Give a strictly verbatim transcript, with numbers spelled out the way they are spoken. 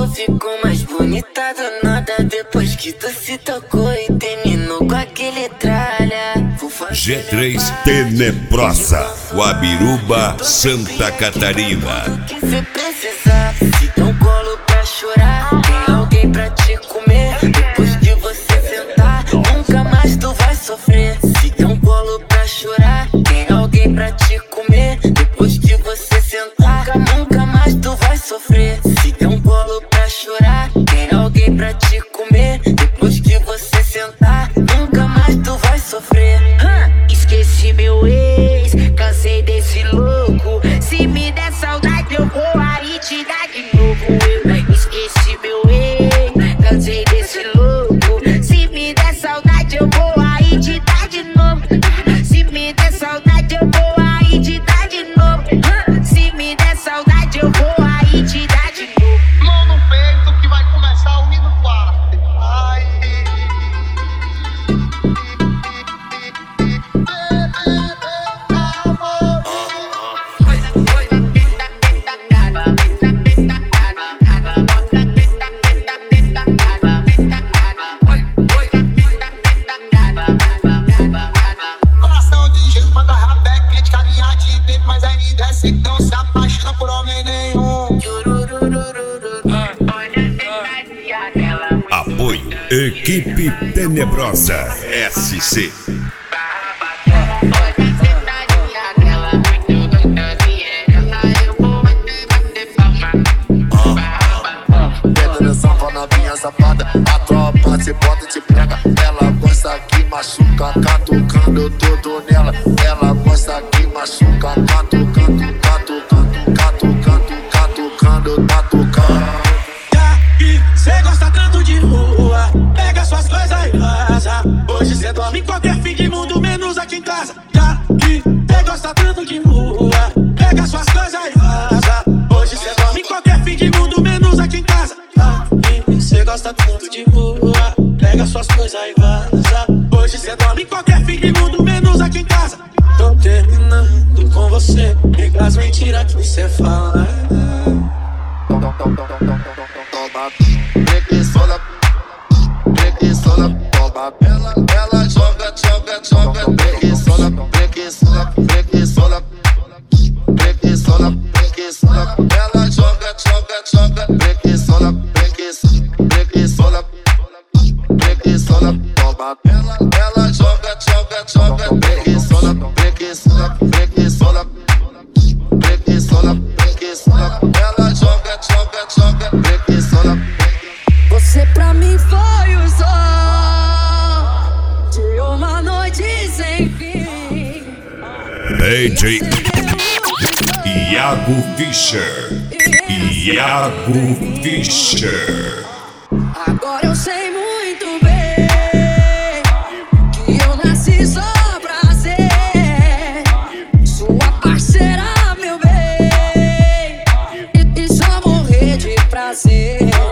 Tu ficou mais bonita do nada depois que tu se tocou e terminou com aquele tralha. G três Tenebrosa, Guabiruba, Santa Catarina. Que cê precisar, se dá um colo pra chorar, tem alguém pra te comer. Depois que você sentar, nunca mais tu vai sofrer. Se dá um colo pra chorar, tem alguém pra te comer. Depois que você sentar, nunca mais tu vai sofrer. Se dá um colo pra chorar, tem alguém pra te comer. Depois que você sentar, nunca mais tu vai sofrer. Esqueci meu ex, cansei desse louco. Se me der saudade eu vou aí te dar de novo. Eu esqueci meu ex, cansei desse louco. Se me der saudade eu vou aí te dar de novo. Se me der saudade eu vou aí te dar de novo. Se me der saudade eu vou aí te dar de novo. Mão no peito que vai começar o hino quarto. Ai. Coração de jeito, manda rabeca, quente, carinha de tempo, mas aí me desce, não se apaixona por homem nenhum. Apoio Equipe Tenebrosa S C. Atenção com a novinha safada, a tropa se bota e te prega. Ela gosta que machuca, catucando tudo nela. Ela gosta que machuca, catucando, catucando, catucando, catucando, catucando. Já que cê gosta tanto de rua, pega suas coisas e vaza. Hoje cê dorme em qualquer fim de mundo, menos aqui em casa. Já que cê gosta tanto de rua, pega suas coisas e vaza. Hoje cê dorme em qualquer fim de mundo, menos aqui em casa. Já que cê gosta tanto de rua, pega suas coisas e vaza. Hoje cê dorme em qualquer fim de mundo, menos aqui em casa. Tô terminando com você, pega as mentiras que cê fala. Preguiçola, preguiçola, toma. Ela, ela joga, joga, joga. Preguiçola, preguiçola, preguiçola, preguiçola, preguiçola. Ela joga, joga, joga. Preguiçola, preguiçola, preguiçola, preguiçola, toma. Ela, ela joga, joga, joga. Preguiçola, preguiçola, preguiçola, preguiçola, preguiçola. Ela joga, joga, joga. Preguiçola. Você pra mim foi o sol de uma noite sem fim. D J Iago Fischer. Iago Fischer. Agora eu sei muito bem que eu nasci só pra ser sua parceira, meu bem, e, e só morrer de prazer.